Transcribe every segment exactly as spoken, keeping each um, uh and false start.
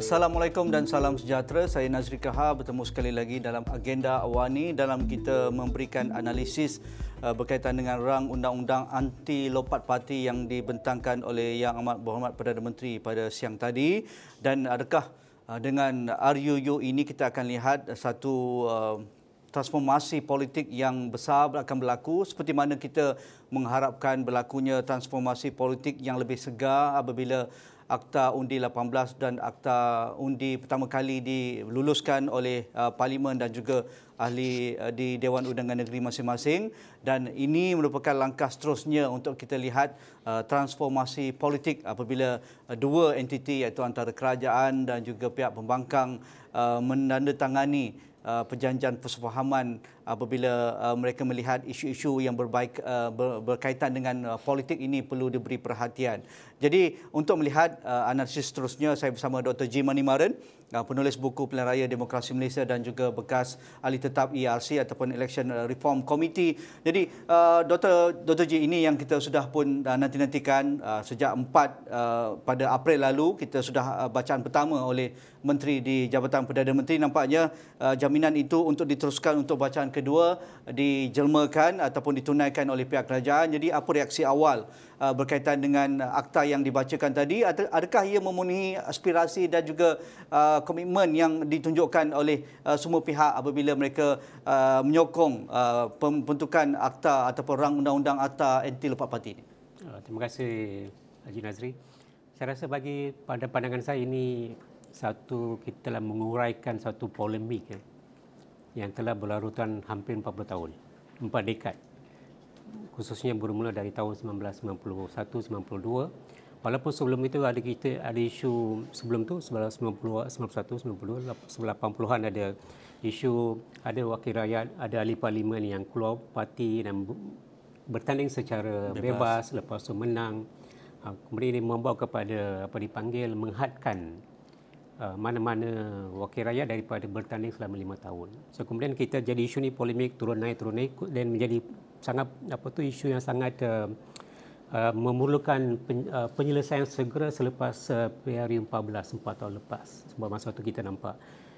Assalamualaikum dan salam sejahtera. Saya Nazri Kahar bertemu sekali lagi dalam agenda Awani dalam kita memberikan analisis uh, berkaitan dengan rang undang-undang anti lompat parti yang dibentangkan oleh Yang Amat Berhormat Perdana Menteri pada siang tadi. Dan adakah uh, dengan R U U ini kita akan lihat satu uh, transformasi politik yang besar akan berlaku, seperti mana kita mengharapkan berlakunya transformasi politik yang lebih segar apabila Akta Undi lapan belas dan Akta Undi pertama kali diluluskan oleh uh, Parlimen dan juga ahli uh, di Dewan Undangan Negeri masing-masing. Dan ini merupakan langkah seterusnya untuk kita lihat uh, transformasi politik apabila uh, dua entiti iaitu antara kerajaan dan juga pihak pembangkang uh, menandatangani Uh, perjanjian persefahaman apabila uh, mereka melihat isu-isu yang berbaik, uh, ber, berkaitan dengan uh, politik ini perlu diberi perhatian. Jadi untuk melihat uh, analisis seterusnya, saya bersama Doktor G. Manimaran, uh, penulis buku Pilihan Raya Demokrasi Malaysia dan juga bekas ahli tetap E R C ataupun Election Reform Committee. Jadi uh, Doktor Doktor G, ini yang kita sudah pun uh, nanti-nantikan uh, sejak empat uh, pada April lalu. Kita sudah uh, bacaan pertama oleh Menteri di Jabatan Perdana Menteri. Nampaknya uh, jaminan itu untuk diteruskan untuk bacaan kedua dijelmakan ataupun ditunaikan oleh pihak kerajaan. Jadi apa reaksi awal uh, berkaitan dengan akta yang dibacakan tadi? Adakah ia memenuhi aspirasi dan juga uh, komitmen yang ditunjukkan oleh uh, semua pihak apabila mereka uh, menyokong uh, pembentukan akta ataupun rang undang-undang akta anti lompat parti ini? Terima kasih Haji Nazri. Saya rasa bagi pada pandangan saya ini satu, kita telah menguraikan satu polemik ya, yang telah berlarutan hampir empat puluh tahun, empat dekad. Khususnya bermula dari tahun seribu sembilan ratus sembilan puluh satu sembilan puluh dua. Walaupun sebelum itu ada kita ada isu sebelum tu sembilan belas sembilan puluh satu sembilan puluh dua, lapan puluhan ada isu, ada wakil rakyat, ada ahli parlimen yang keluar parti dan bertanding secara bebas, bebas lepas tu menang. Kemudian ini membawa kepada apa dipanggil menghadkan mana-mana wakil rakyat daripada bertanding selama lima tahun. So kemudian kita jadi isu ni polemik turun naik turun naik dan menjadi sangat apa tu isu yang sangat uh, uh, memerlukan pen, uh, penyelesaian segera selepas uh, P R U empat belas empat tahun lepas. Sebab masa tu kita nampak.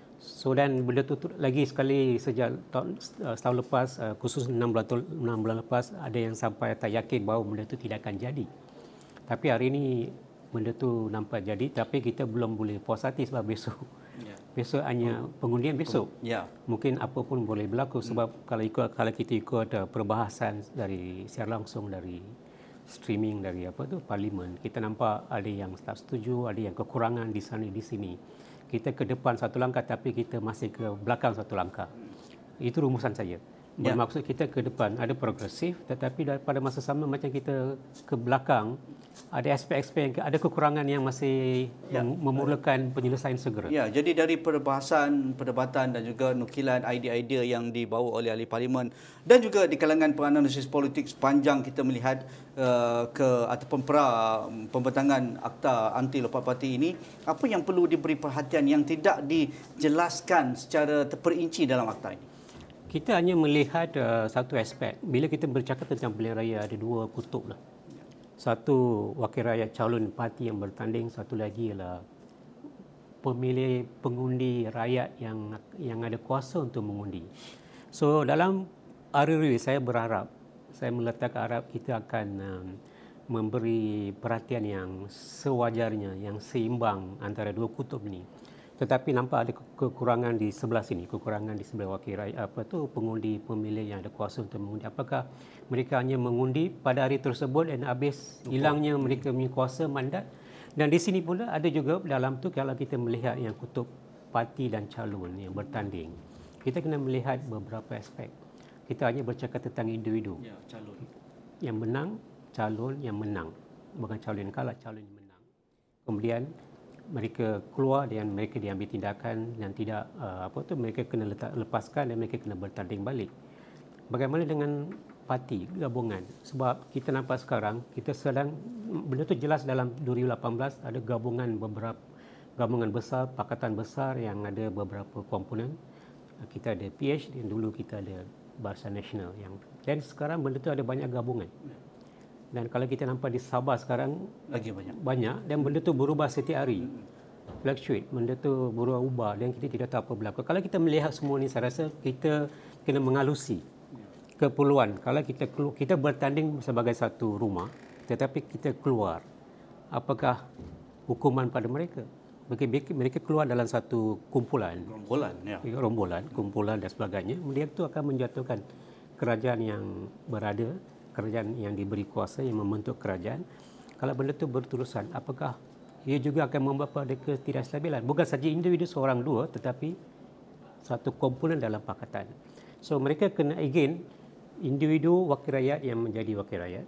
So dan benda tu, tu lagi sekali sejak tahun uh, setahun lepas, uh, khusus enam bulan enam bulan lepas, ada yang sampai tak yakin bahawa benda tu tidak akan jadi. Tapi hari ini benda tu nampak jadi, tapi kita belum boleh puas hati sebab besok yeah. besok hanya pengundian besok. Yeah. Mungkin apa pun boleh berlaku sebab hmm. kalau ikut kalau kita ikut uh, perbahasan dari secara langsung dari streaming dari apa tu parlimen, kita nampak ada yang tak setuju, ada yang kekurangan di sana di sini. Kita ke depan satu langkah tapi kita masih ke belakang satu langkah. Itu rumusan saya. Bermaksud yeah. kita ke depan ada progresif, tetapi pada masa sama macam kita ke belakang ada aspek-aspek yang ada kekurangan yang masih ya. memerlukan penyelesaian segera. Ya, jadi dari perbahasan, perdebatan dan juga nukilan idea-idea yang dibawa oleh ahli parlimen dan juga di kalangan penganalisis politik sepanjang kita melihat uh, ke ataupun pra pembentangan akta anti lompat parti ini, apa yang perlu diberi perhatian yang tidak dijelaskan secara terperinci dalam akta ini? Kita hanya melihat uh, satu aspek. Bila kita bercakap tentang pilihan raya, ada dua kutub lah. Satu, wakil rakyat calon parti yang bertanding. Satu lagi ialah pemilih pengundi rakyat yang yang ada kuasa untuk mengundi. So dalam R U U saya berharap, saya meletak harap kita akan um, memberi perhatian yang sewajarnya, yang seimbang antara dua kutub ini. Tetapi nampak ada kekurangan di sebelah sini, kekurangan di sebelah wakil rakyat, apa tu pengundi pemilih yang ada kuasa untuk mengundi. Apakah mereka hanya mengundi pada hari tersebut dan habis hilangnya mereka punya kuasa mandat? Dan di sini pula ada juga dalam tu kalau kita melihat yang kutub parti dan calon yang bertanding, kita kena melihat beberapa aspek. Kita hanya bercakap tentang individu. Ya, calon. Yang menang, calon yang menang. Bukan calon yang kalah, calon yang menang. Kemudian mereka keluar dan mereka diambil tindakan dan tidak uh, apa tu mereka kena letak, lepaskan dan mereka kena bertanding balik. Bagaimana dengan parti gabungan? Sebab kita nampak sekarang kita sedang benda tu jelas dalam dua ribu lapan belas ada gabungan beberapa gabungan besar, pakatan besar yang ada beberapa komponen. Kita ada P H dan dulu kita ada Barisan Nasional yang dan sekarang benda tu ada banyak gabungan. Dan kalau kita nampak di Sabah sekarang lagi banyak. Banyak dan benda tu berubah setiap hari. fluctuate, benda tu berubah-ubah dan kita tidak tahu apa berlaku. Kalau kita melihat semua ni, saya rasa kita kena mengalusi keperluan. Kalau kita kita bertanding sebagai satu rumah, tetapi kita keluar, apakah hukuman pada mereka? Mereka keluar dalam satu kumpulan, rombolan, ya. rombolan, kumpulan dan sebagainya. Dia itu akan menjatuhkan kerajaan yang berada, kerajaan yang diberi kuasa, yang membentuk kerajaan. Kalau benda itu berterusan, apakah ia juga akan membawa pada ketidakstabilan? Bukan saja individu seorang dua, tetapi satu komponen dalam pakatan. So mereka kena, again, individu wakil rakyat yang menjadi wakil rakyat,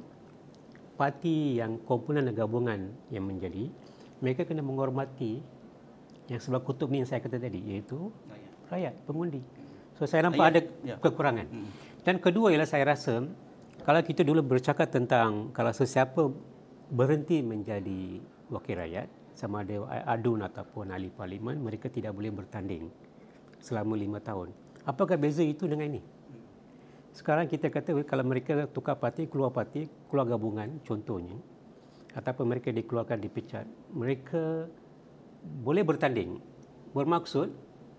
parti yang komponen gabungan yang menjadi, mereka kena menghormati yang sebelah kutub ni yang saya kata tadi, iaitu rakyat, pengundi. So saya nampak ada kekurangan. Dan kedua ialah saya rasa, kalau kita dulu bercakap tentang kalau sesiapa berhenti menjadi wakil rakyat, sama ada adun ataupun ahli parlimen, mereka tidak boleh bertanding selama lima tahun. Apakah beza itu dengan ini? Sekarang kita kata kalau mereka tukar parti, keluar parti, keluar gabungan, contohnya, ataupun mereka dikeluarkan, dipecat, mereka boleh bertanding. Bermaksud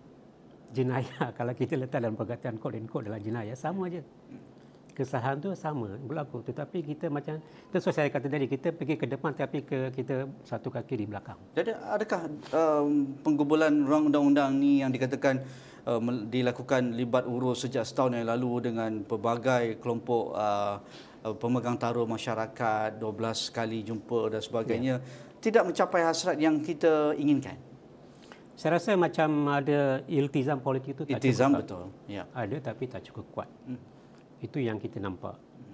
jenayah, kalau kita letak dalam perkataan quote and quote adalah jenayah, sama aja. Kesalahan tu sama berlaku, tetapi kita macam itu saya kata tadi, kita pergi ke depan tapi ke kita satu kaki di belakang. Jadi adakah um, penggubulan rang undang-undang ni yang dikatakan uh, dilakukan libat urus sejak setahun yang lalu dengan pelbagai kelompok uh, pemegang taruh masyarakat, dua belas kali jumpa dan sebagainya, ya, tidak mencapai hasrat yang kita inginkan? Saya rasa macam ada iltizam politik itu tak iltizam cukup. Betul. Ya. Ada tapi tak cukup kuat. Hmm. Itu yang kita nampak.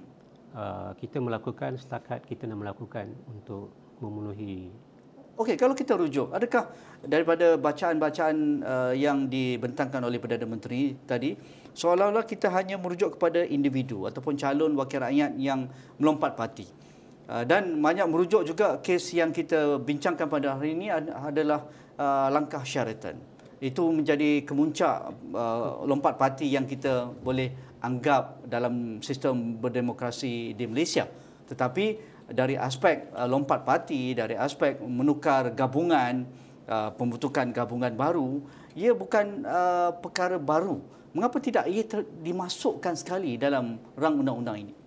Uh, kita melakukan setakat kita nak melakukan untuk memenuhi. Okey, kalau kita rujuk, adakah daripada bacaan-bacaan uh, yang dibentangkan oleh Perdana Menteri tadi, seolah-olah kita hanya merujuk kepada individu ataupun calon wakil rakyat yang melompat parti. Uh, dan banyak merujuk juga kes yang kita bincangkan pada hari ini adalah uh, langkah Sheraton. Itu menjadi kemuncak uh, lompat parti yang kita boleh anggap dalam sistem berdemokrasi di Malaysia. Tetapi dari aspek uh, lompat parti, dari aspek menukar gabungan, uh, pembentukan gabungan baru, ia bukan uh, perkara baru. Mengapa tidak ia ter- dimasukkan sekali dalam rang undang-undang ini?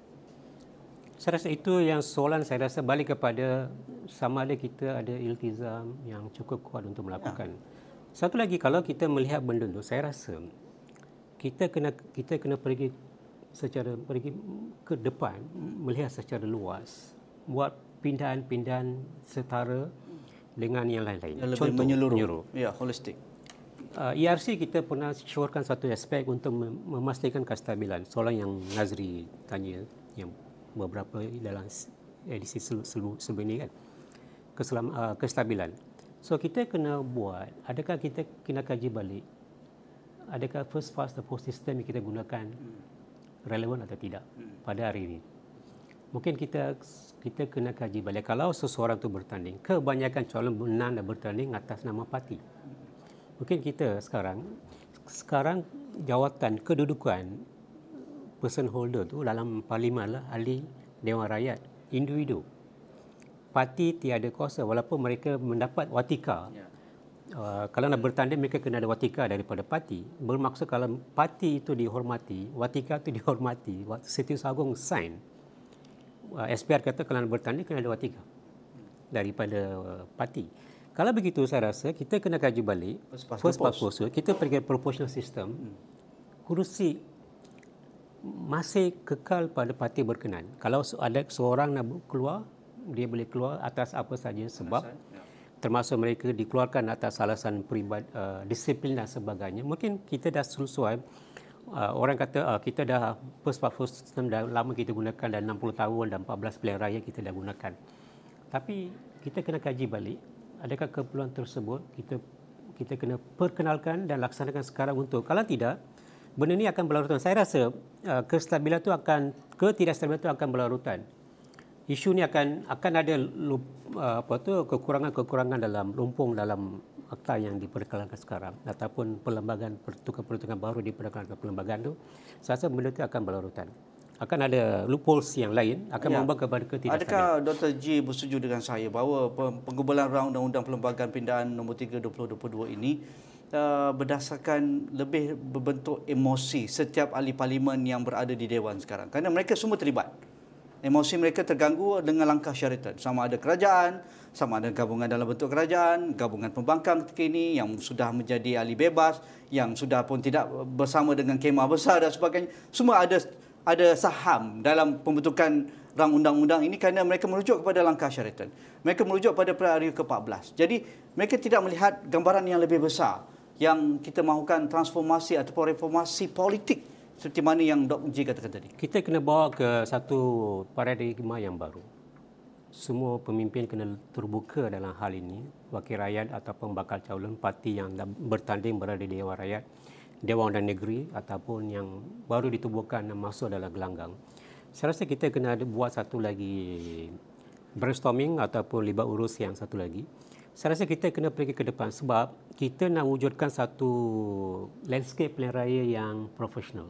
Saya rasa itu yang soalan saya rasa balik kepada sama ada kita ada iltizam yang cukup kuat untuk melakukan. Ya. Satu lagi, kalau kita melihat benda itu, saya rasa kita kena kita kena pergi secara pergi ke depan, melihat secara luas, buat pindahan-pindahan setara dengan yang lain-lain. Yang lebih menyeluruh. menyeluruh. Ya, holistik. Uh, E R C kita pernah syorkan satu aspek untuk memastikan kestabilan. Soalan yang Nazri tanya yang beberapa dalam edisi sebelum ini kan, Keselam, uh, kestabilan. So kita kena buat, adakah kita kena kaji balik, adakah first fast the post system yang kita gunakan relevan atau tidak pada hari ini. Mungkin kita kita kena kaji balik. Kalau seseorang tu bertanding, kebanyakan calon menang dan bertanding atas nama parti. Mungkin kita sekarang sekarang jawatan kedudukan person holder tu dalam parlimen lah ahli Dewan Rakyat, individu. Parti tiada kuasa walaupun mereka mendapat watika. Ya. Uh, kalau nak bertanding mereka kena ada watika daripada parti. Bermaksud kalau parti itu dihormati, watika itu dihormati, Setiausaha Agung sign. Uh, S P R kata kalau nak bertanding kena ada watika daripada uh, parti. Kalau begitu saya rasa kita kena kaji balik first past post. Kita pergi proportional system. Hmm. Kerusi masih kekal pada parti berkenan. Kalau ada seorang nak keluar, dia boleh keluar atas apa saja sebab, termasuk mereka dikeluarkan atas alasan peribad, uh, disiplin dan sebagainya. Mungkin kita dah sesuai, uh, orang kata uh, kita dah first past post system dah lama kita gunakan, dah enam puluh tahun dan empat belas pilihan raya kita dah gunakan. Tapi kita kena kaji balik, adakah keperluan tersebut kita kita kena perkenalkan dan laksanakan sekarang untuk, kalau tidak, benda ini akan berlarutan. Saya rasa uh, kestabilan itu akan, ketidakstabilan itu akan berlarutan. Isu ni akan akan ada lup, uh, apa tu kekurangan-kekurangan dalam lumpung dalam akta yang diperkenalkan sekarang ataupun perlembagaan pertukaran-pertukaran baru diperkenalkan perlembagaan tu. Saya rasa benda itu akan berlarutan. akan ada loopholes yang lain akan ya. membawa kepada ketidakstabilan. Adakah Doktor G bersetuju dengan saya bahawa penggubalan rang Undang-Undang Perlembagaan Pindaan nombor tiga dua ribu dua puluh dua ini uh, berdasarkan lebih berbentuk emosi setiap ahli parlimen yang berada di Dewan sekarang? Kerana mereka semua terlibat. Emosi mereka terganggu dengan langkah Sheraton. Sama ada kerajaan, sama ada gabungan dalam bentuk kerajaan, gabungan pembangkang ketika ini yang sudah menjadi ahli bebas, yang sudah pun tidak bersama dengan kemah besar dan sebagainya. Semua ada ada saham dalam pembentukan rang undang-undang ini kerana mereka merujuk kepada langkah Sheraton. Mereka merujuk pada Perari ke empat belas. Jadi mereka tidak melihat gambaran yang lebih besar yang kita mahukan transformasi ataupun reformasi politik seperti mana yang Doktor G katakan tadi. Kita kena bawa ke satu paradigma yang baru. Semua pemimpin kena terbuka dalam hal ini, wakil rakyat ataupun bakal calon parti yang bertanding berada di Dewan Rakyat, Dewan Undang Negeri ataupun yang baru ditubuhkan dan masuk dalam gelanggang. Saya rasa kita kena buat satu lagi brainstorming ataupun libat urus yang satu lagi. Saya rasa kita kena pergi ke depan sebab kita nak wujudkan satu landscape pilihan raya yang profesional,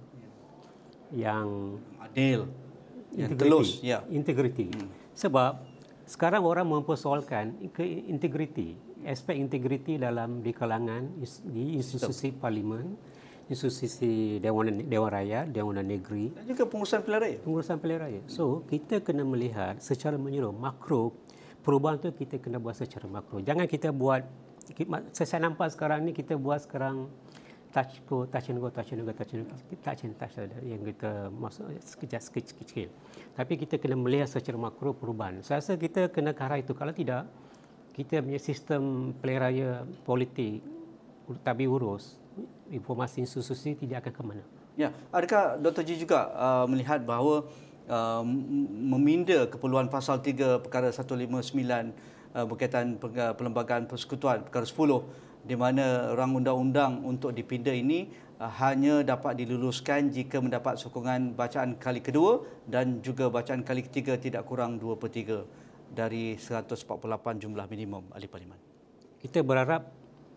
yang adil, yang telus, ya. Integriti. Hmm. Sebab sekarang orang mempersoalkan ke integriti, aspek integriti dalam di kalangan di institusi parlimen, institusi Dewan Dewan Rakyat, Dewan Negeri dan juga pengurusan pilihan raya. Pengurusan pilihan raya. So, kita kena melihat secara menyeluruh makro. Perubahan tu kita kena buat secara makro. Jangan kita buat, saya nampak sekarang ni kita buat sekarang touch go, touch and go, touch and go, touch and go, touch and touch ada yang kita masuk sekejap sekecil. Tapi kita kena melihat secara makro perubahan. Saya rasa kita kena ke arah itu. Kalau tidak, kita punya sistem pilihan raya politik tabi urus, informasi institusi tidak akan ke mana. Ya, adakah Doktor G juga uh, melihat bahawa Uh, meminda keperluan pasal tiga perkara seratus lima puluh sembilan uh, berkaitan Perlembagaan Persekutuan perkara sepuluh di mana rang undang-undang untuk dipinda ini uh, hanya dapat diluluskan jika mendapat sokongan bacaan kali kedua dan juga bacaan kali ketiga tidak kurang dua per tiga dari seratus empat puluh lapan jumlah minimum ahli parlimen. Kita berharap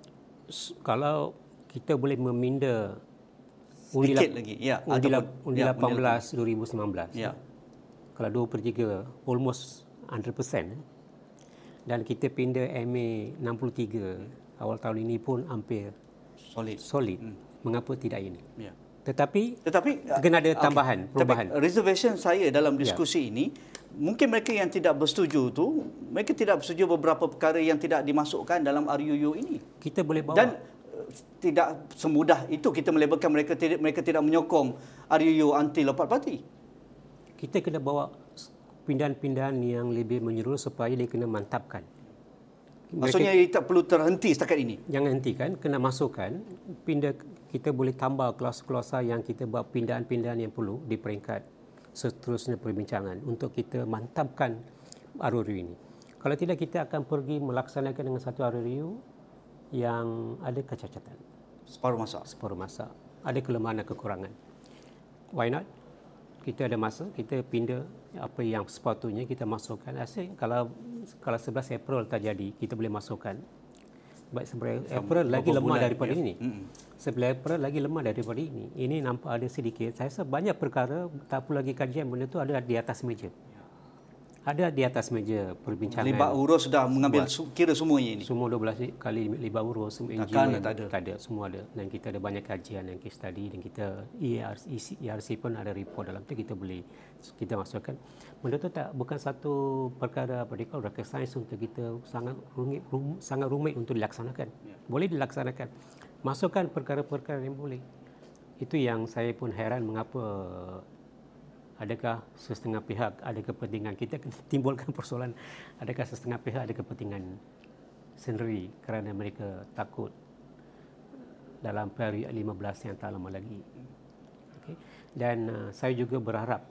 kalau kita boleh meminda undi sedikit lagi, ya, undi, ataupun, undi ya, lapan belas dua ribu sembilan belas. Ya. Kalau dua per tiga, almost one hundred percent. Dan kita pindah M A enam puluh tiga awal tahun ini pun hampir solid. Solid. Hmm. Mengapa tidak ini? Ya. Tetapi, Tetapi kena ada tambahan, okay. perubahan. Tapi reservation saya dalam diskusi ya. ini, mungkin mereka yang tidak bersetuju tu, mereka tidak bersetuju beberapa perkara yang tidak dimasukkan dalam R U U ini. Kita boleh bawa. Dan tidak semudah itu kita melabelkan mereka tidak mereka tidak menyokong R U U anti lompat parti. Kita kena bawa pindahan-pindahan yang lebih menyeluruh supaya dia kena mantapkan. Mereka, maksudnya ia tak perlu terhenti setakat ini. Jangan hentikan, kena masukkan. Pindah, kita boleh tambah klausa-klausa yang kita buat pindahan-pindahan yang perlu di peringkat seterusnya perbincangan untuk kita mantapkan R U U ini. Kalau tidak, kita akan pergi melaksanakan dengan satu R U U yang ada kecacatan. Separuh masa. Separuh masa. Ada kelemahan dan kekurangan. Why not? Kita ada masa, kita pindah apa yang sepatutnya kita masukkan. Asyik kalau kalau sebelas April tak jadi, kita boleh masukkan. Baik sebelas April lagi lemah bulan, daripada ya. ini. sebelas April lagi lemah daripada ini. Ini nampak ada sedikit. Saya rasa banyak perkara tak perlu lagi kajian, benda tu ada di atas meja. Ada di atas meja perbincangan. Libat urus sudah mengambil buat, kira semuanya ini. Semua dua belas kali libat urus, semua N G O Takkan tak ada. Tak ada, semua ada. Dan kita ada banyak kajian dan case study dan kita E R C pun ada report dalam tu, kita boleh kita masukkan. Benda tu tak bukan satu perkara apa dia call rocket science untuk kita sangat rumit rum, sangat rumit untuk dilaksanakan. Ya. Boleh dilaksanakan. Masukkan perkara-perkara yang boleh. Itu yang saya pun heran mengapa adakah setengah pihak ada kepentingan, kita timbulkan persoalan adakah setengah pihak ada kepentingan sendiri kerana mereka takut dalam period lima belas yang tak lama lagi. Okay. Dan uh, saya juga berharap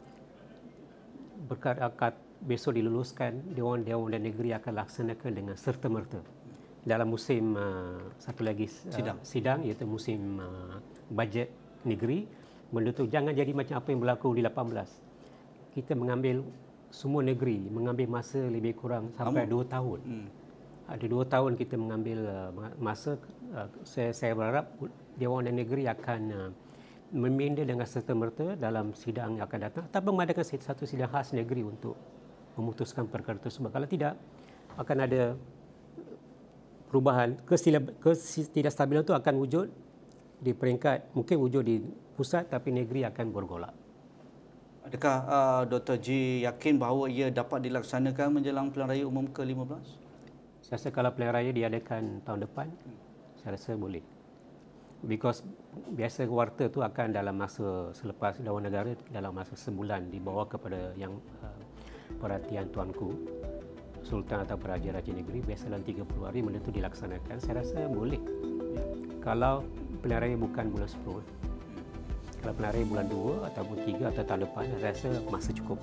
berkat akad besok diluluskan, Dewan-Dewan dan Negeri akan laksanakan dengan serta-merta dalam musim uh, satu lagi uh, sidang. sidang iaitu musim uh, bajet negeri. Benda tu jangan jadi macam apa yang berlaku di lapan belas. Kita mengambil semua negeri, mengambil masa lebih kurang sampai dua tahun. Hmm. Ada dua tahun kita mengambil uh, masa. Uh, saya, saya berharap Dewan dan Negeri akan uh, meminda dengan serta-merta dalam sidang yang akan datang ataupun mengadakan satu sidang khas negeri untuk memutuskan perkara tersebut. Kalau tidak, akan ada perubahan. Ketidakstabilan itu akan wujud di peringkat, mungkin wujud di pusat, tapi negeri akan bergolak. Adakah uh, Doktor G yakin bahawa ia dapat dilaksanakan menjelang pilihan raya umum ke lima belas? Saya rasa kalau pilihan raya diadakan tahun depan, saya rasa boleh. Because biasa warta tu akan dalam masa selepas Dewan Negara, dalam masa sebulan dibawa kepada yang uh, perhatian Tuanku Sultan atau Raja-Raja Negeri. Biasa dalam tiga puluh hari benda tu dilaksanakan. Saya rasa boleh. Kalau pilihan raya bukan bulan sepuluh. Kalau pilihan raya bulan dua ataupun tiga atau tahun depan, saya rasa masa cukup.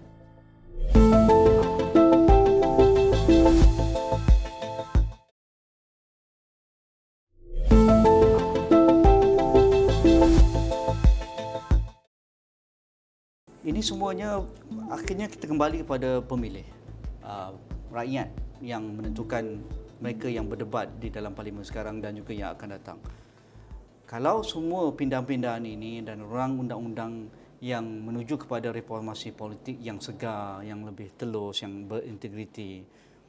Ini semuanya akhirnya kita kembali kepada pemilih, uh, rakyat yang menentukan mereka yang berdebat di dalam parlimen sekarang dan juga yang akan datang. Kalau semua pindah-pindahan ini dan rang undang-undang yang menuju kepada reformasi politik yang segar, yang lebih telus, yang berintegriti,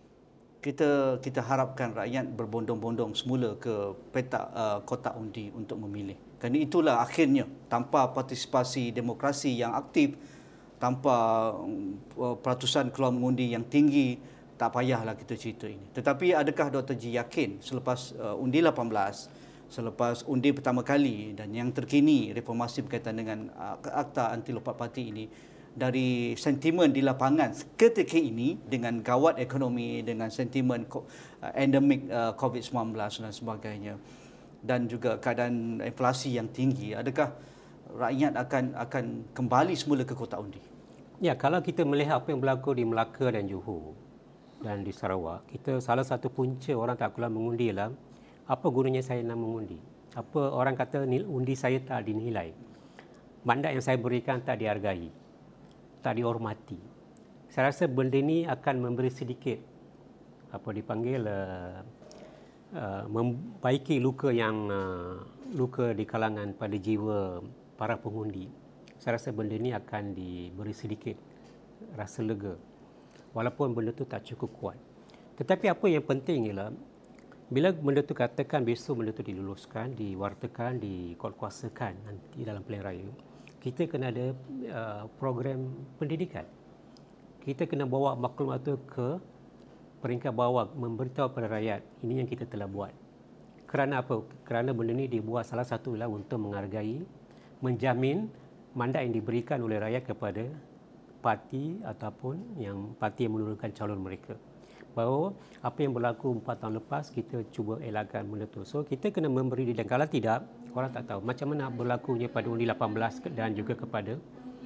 kita kita harapkan rakyat berbondong-bondong semula ke petak uh, kotak undi untuk memilih. Kerana itulah akhirnya, tanpa partisipasi demokrasi yang aktif, tanpa uh, peratusan keluar mengundi yang tinggi, tak payahlah kita cerita ini. Tetapi adakah Doktor G yakin selepas uh, undi lapan belas, selepas undi pertama kali dan yang terkini reformasi berkaitan dengan uh, Akta Anti Lompat Parti ini, dari sentimen di lapangan ketika ini dengan gawat ekonomi, dengan sentimen uh, endemik uh, covid sembilan belas dan sebagainya, dan juga keadaan inflasi yang tinggi, adakah rakyat akan akan kembali semula ke kotak undi? Ya, kalau kita melihat apa yang berlaku di Melaka dan Johor dan di Sarawak, kita salah satu punca orang tak keluar mengundi ialah apa gunanya saya nak mengundi? Apa orang kata undi saya tak dinilai. Mandat yang saya berikan tak dihargai, tak dihormati. Saya rasa benda ini akan memberi sedikit apa dipanggil uh, uh, membaiki luka yang uh, luka di kalangan pada jiwa para pengundi. Saya rasa benda ini akan diberi sedikit rasa lega, walaupun benda itu tak cukup kuat. Tetapi apa yang penting ialah bila benda itu katakan besok benda itu diluluskan, diwartakan, dikuatkuasakan nanti dalam pilihan raya, kita kena ada uh, program pendidikan. Kita kena bawa maklumat itu ke peringkat bawah, memberitahu kepada rakyat ini yang kita telah buat. Kerana apa? Kerana benda ini dibuat salah satu ialah untuk menghargai, menjamin mandat yang diberikan oleh rakyat kepada parti ataupun yang parti yang menurunkan calon mereka. Bahawa apa yang berlaku empat tahun lepas kita cuba elakkan benda itu. So kita kena memberi, dan kalau tidak, orang tak tahu macam mana berlakunya pada undi lapan belas dan juga kepada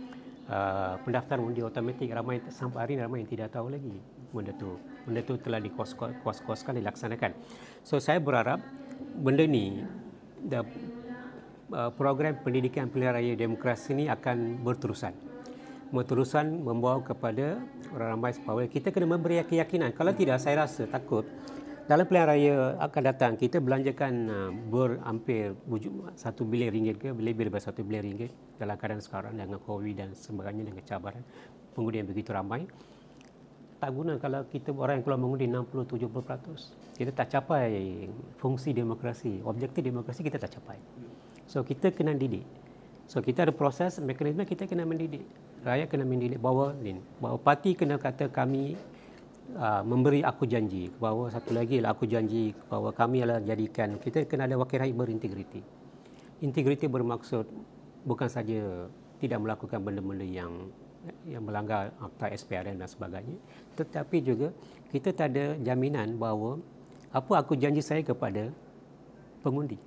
uh, pendaftaran undi automatik. Ramai sampai hari ini ramai yang tidak tahu lagi benda itu. Benda itu telah dikuas-kuaskan, dilaksanakan. So saya berharap benda ni, the, uh, program pendidikan pilihan raya demokrasi ini akan berterusan. Berterusan membawa kepada orang ramai bahawa kita kena memberi keyakinan. Kalau tidak, saya rasa takut dalam pilihan raya akan datang kita belanjakan uh, berhampir satu bilion ringgit ke lebih daripada satu bilion ringgit dalam keadaan sekarang dengan COVID dan sebagainya, dengan cabaran pengundi yang begitu ramai. Tak guna kalau kita orang yang keluar mengundi enam puluh tujuh puluh peratus. Kita tak capai fungsi demokrasi, objektif demokrasi kita tak capai. So kita kena didik. So kita ada proses, mekanisme kita kena mendidik. Rakyat kena mendidik bahawa, bahawa parti kena kata kami uh, memberi aku janji. Bahawa satu lagi lah aku janji bahawa kami adalah jadikan, kita kena ada wakil rakyat berintegriti. Integriti bermaksud bukan saja tidak melakukan benda-benda yang yang melanggar Akta S P R M dan sebagainya, tetapi juga kita tak ada jaminan bahawa apa aku janji saya kepada pengundi.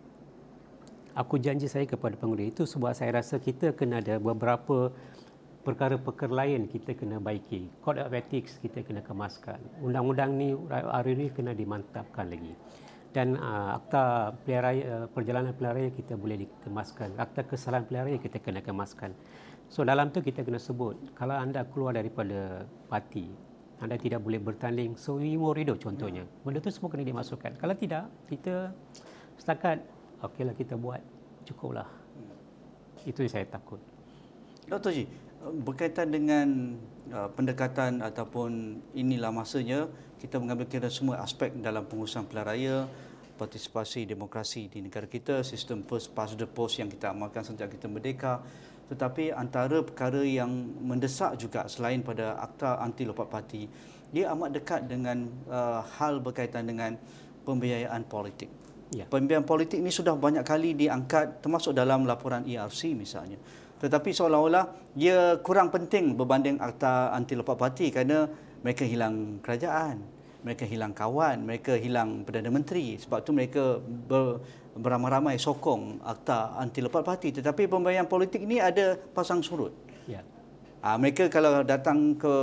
Aku janji saya kepada pengundi. Itu sebab saya rasa kita kena ada beberapa perkara-perkara lain kita kena baiki. Code of Ethics kita kena kemaskan. Undang-undang ni hari ini kena dimantapkan lagi. Dan uh, Akta pilihan raya, uh, perjalanan pilihan raya kita boleh dikemaskan. Akta kesalahan pilihan raya kita kena kemaskan. So dalam tu kita kena sebut, kalau anda keluar daripada parti, anda tidak boleh bertanding seumur hidup contohnya. Benda tu semua kena dimasukkan. Kalau tidak, kita setakat okeylah kita buat, cukuplah. Itu yang saya takut. Doktor Ji, berkaitan dengan uh, pendekatan ataupun inilah masanya kita mengambil kira semua aspek dalam pengurusan pilihan raya, partisipasi demokrasi di negara kita, sistem first past the post yang kita amalkan sejak kita merdeka. Tetapi antara perkara yang mendesak juga selain pada Akta Anti Lompat Parti, dia amat dekat dengan uh, hal berkaitan dengan pembiayaan politik. Ya. Pembiayaan politik ini sudah banyak kali diangkat termasuk dalam laporan E R C misalnya. Tetapi seolah-olah ia kurang penting berbanding Akta Anti Lompat Parti kerana mereka hilang kerajaan, mereka hilang kawan, mereka hilang Perdana Menteri. Sebab tu mereka ber, beramai-ramai sokong Akta Anti Lompat Parti. Tetapi pembayaran politik ini ada pasang surut. Ya. Ha, mereka kalau datang ke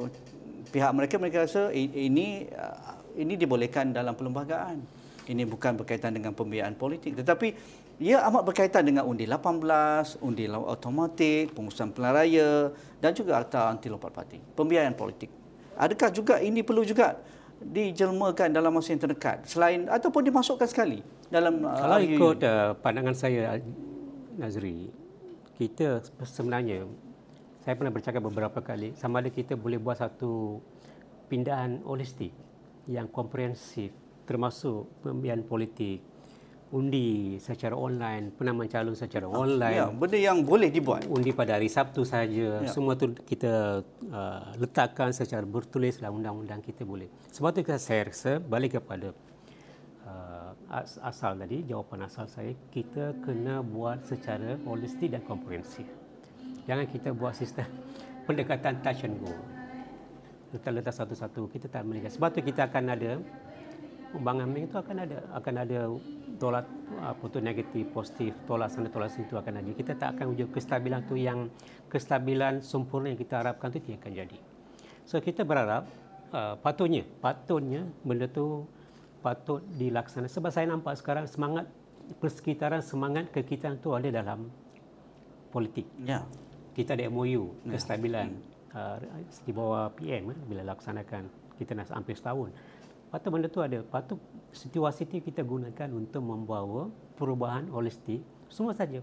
pihak mereka, mereka rasa ini ini dibolehkan dalam perlembagaan. Ini bukan berkaitan dengan pembiayaan politik. Tetapi ia amat berkaitan dengan undi lapan belas, undi automatik, pengurusan pilihan raya dan juga Akta Anti Lompat Parti. Pembiayaan politik. Adakah juga ini perlu juga dijelmakan dalam masa yang terdekat selain ataupun dimasukkan sekali dalam kalau uh, ikut uh, pandangan saya, Nazri, kita sebenarnya saya pernah bercakap beberapa kali sama ada kita boleh buat satu pindahan holistik yang komprehensif termasuk pembiayaan politik, undi secara online, penamaan calon secara online. Ya, benda yang boleh dibuat. Undi pada hari Sabtu saja. Ya. Semua tu kita uh, letakkan secara bertulis dalam undang-undang kita boleh. Sebab tu saya rasa balik kepada uh, asal tadi, jawapan asal saya, kita kena buat secara holistik dan komprehensif. Jangan kita buat sistem pendekatan touch and go. Letak-letak satu-satu, kita tak melihat. Sebab tu kita akan ada Bang Amin itu akan ada akan ada tolak apa tu negatif positif, tolak sana tolak sini itu akan ada. Kita tak akan wujud kestabilan tu yang kestabilan sempurna yang kita harapkan tu tidak akan jadi. So kita berharap uh, patutnya patutnya benda tu patut dilaksanakan sebab saya nampak sekarang semangat persekitaran semangat kekitaan tu ada dalam politik. Ya. Kita ada M O U ya. Kestabilan uh, di bawah P M eh, bila laksanakan kita nak hampir setahun. Patut benda tu ada. Patut situasi itu kita gunakan untuk membawa perubahan holistik semua saja.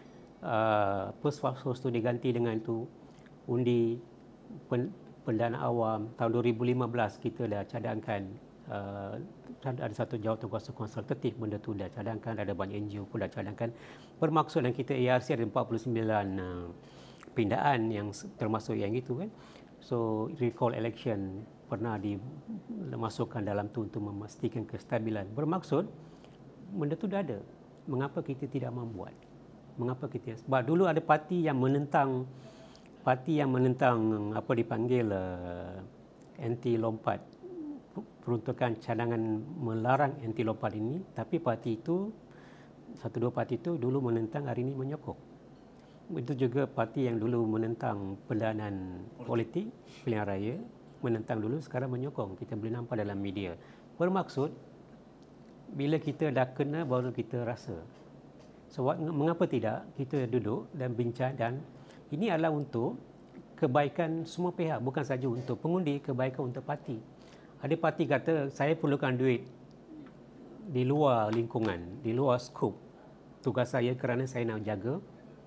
Uh, First Fast Post tu diganti dengan itu undi pen, pendana awam. Tahun dua ribu lima belas kita dah cadangkan uh, ada satu jawatan kuasa konsultatif, benda tu dah cadangkan, ada banyak N G O pun dah cadangkan. Bermaksud dan kita A R C ada empat puluh sembilan uh, pindaan yang termasuk yang itu kan. So recall election pernah dimasukkan dalam tu untuk memastikan kestabilan. Bermaksud benda tu dah ada. Mengapa kita tidak membuat? Mengapa kita? Sebab dulu ada parti yang menentang parti yang menentang apa dipanggil uh, anti lompat, peruntukan cadangan melarang anti lompat ini, tapi parti itu satu dua parti itu dulu menentang, hari ini menyokong. Itu juga parti yang dulu menentang pendanaan politik pilihan raya, menentang dulu, sekarang menyokong. Kita boleh nampak dalam media. Bermaksud, bila kita dah kena, baru kita rasa. Sebab so, mengapa tidak kita duduk dan bincang, dan ini adalah untuk kebaikan semua pihak, bukan saja untuk pengundi, kebaikan untuk parti. Ada parti kata, saya perlukan duit di luar lingkungan, di luar skop tugas saya kerana saya nak jaga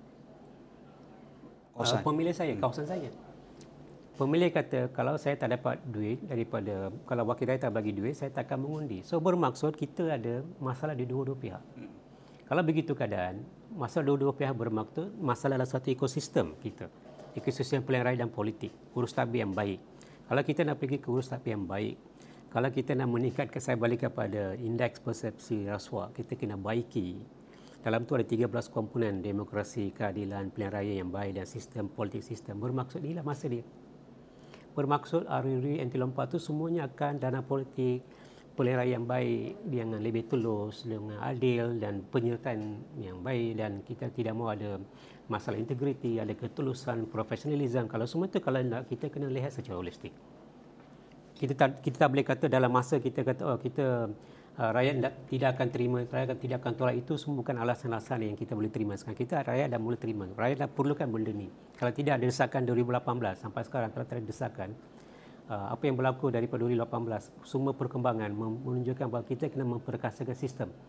uh, pemilih saya, kawasan saya. Pemilih kata, kalau saya tak dapat duit daripada, kalau wakil rakyat tak bagi duit, saya tak akan mengundi. So bermaksud kita ada masalah di dua-dua pihak. Hmm. Kalau begitu keadaan, masalah dua-dua pihak bermaksud masalah dalam satu ekosistem kita. Ekosistem pilihan raya dan politik, urus tabi yang baik. Kalau kita nak pergi ke urus tabi yang baik, kalau kita nak meningkatkan, saya balik kepada indeks persepsi rasuah, kita kena baiki. Dalam tu ada tiga belas komponen, demokrasi, keadilan, pilihan raya yang baik dan sistem politik sistem. Bermaksud inilah masa dia. Bermaksud R U R anti lompat itu semuanya akan dana politik, pilihan raya yang baik, yang lebih tulus, dengan adil dan penyertaan yang baik, dan kita tidak mahu ada masalah integriti, ada ketulusan, profesionalism. Kalau semua itu kalau nak, kita kena lihat secara holistik. Kita tak, kita tak boleh kata dalam masa kita kata oh kita uh, rakyat tak, tidak akan terima, rakyat tidak akan tolak, itu semua bukan alasan-alasan yang kita boleh terima sekarang. Kita rakyat dah mula terima. Rakyat dah perlukan benda ni. Kalau tidak ada desakan dua ribu lapan belas sampai sekarang, kalau tak ada desakan, uh, apa yang berlaku daripada dua ribu lapan belas, semua perkembangan menunjukkan bahawa kita kena memperkasakan sistem.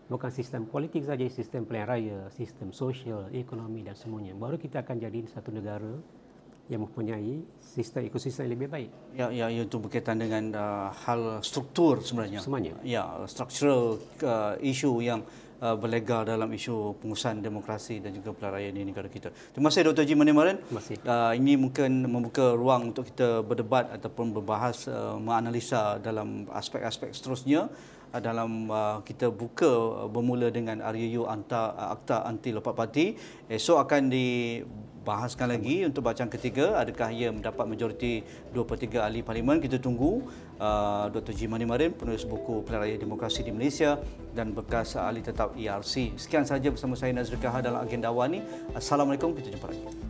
Bukan sistem politik saja, sistem pilihan raya, sistem sosial, ekonomi dan semuanya. Baru kita akan jadi satu negara yang mempunyai sistem ekosistem yang lebih baik. Ya, ya, itu berkaitan dengan uh, hal struktur sebenarnya. Semuanya. Ya, structural uh, isu yang uh, berlegar dalam isu pengurusan demokrasi dan juga pilihan raya di negara kita. Terima kasih Doktor Haji Mani Marin. Terima kasih. Uh, ini mungkin membuka ruang untuk kita berdebat ataupun berbahas, uh, menganalisa dalam aspek-aspek seterusnya uh, dalam uh, kita buka uh, bermula dengan R U U Anta, uh, Akta Anti Lompat Parti. Esok akan dibahaskan lagi untuk bacaan ketiga, adakah ia mendapat majoriti dua per tiga ahli parlimen. Kita tunggu. uh, Doktor Haji Mani Marin, penulis buku Pilihan Raya Demokrasi di Malaysia dan bekas ahli tetap E R C. Sekian sahaja bersama saya Nazri Kahar dalam Agenda Awal ini. Assalamualaikum, kita jumpa lagi.